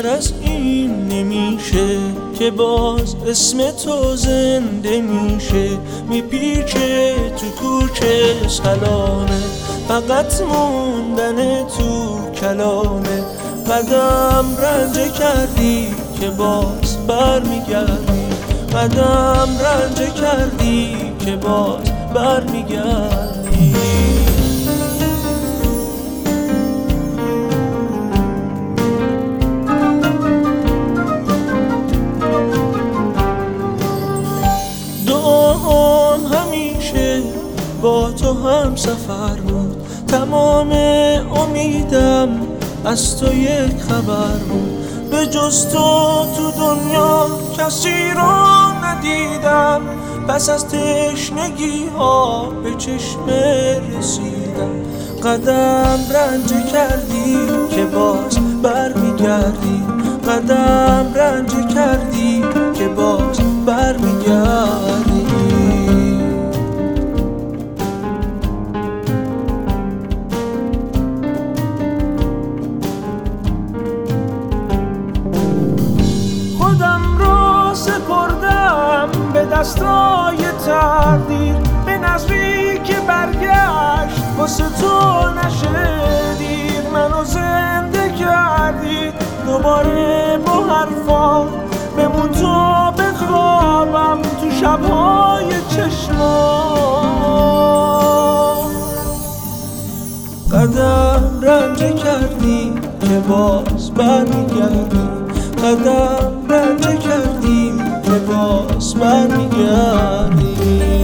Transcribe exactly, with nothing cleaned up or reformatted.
از این نمیشه که باز اسم تو زنده میشه. میپیچه تو کوچه سلامه، فقط موندن تو کلامه. قدم رنج کردی که باز بر میگردی، قدم رنج کردی که باز بر میگردی. دعام همیشه با تو هم سفر بود، تمام امیدم از تو یک خبر بود. به جز تو تو دنیا کسی رو ندیدم، پس از تشنگی ها به چشم رسیدم. قدم رنج کردی که باز بر میگردی، قدم رنج کردی که باز بر میگردی. خودم رو سپردم به دستای تقدیر، به نظری که برگشت واسه تو نشه دیر. منو زنده کردی دوباره با حرفا، بمون تو بخوابم تو شبهای چشمام. قدم رنج کردی که باز برمیگردی، قدم رنج کردی که باز برمیگردی.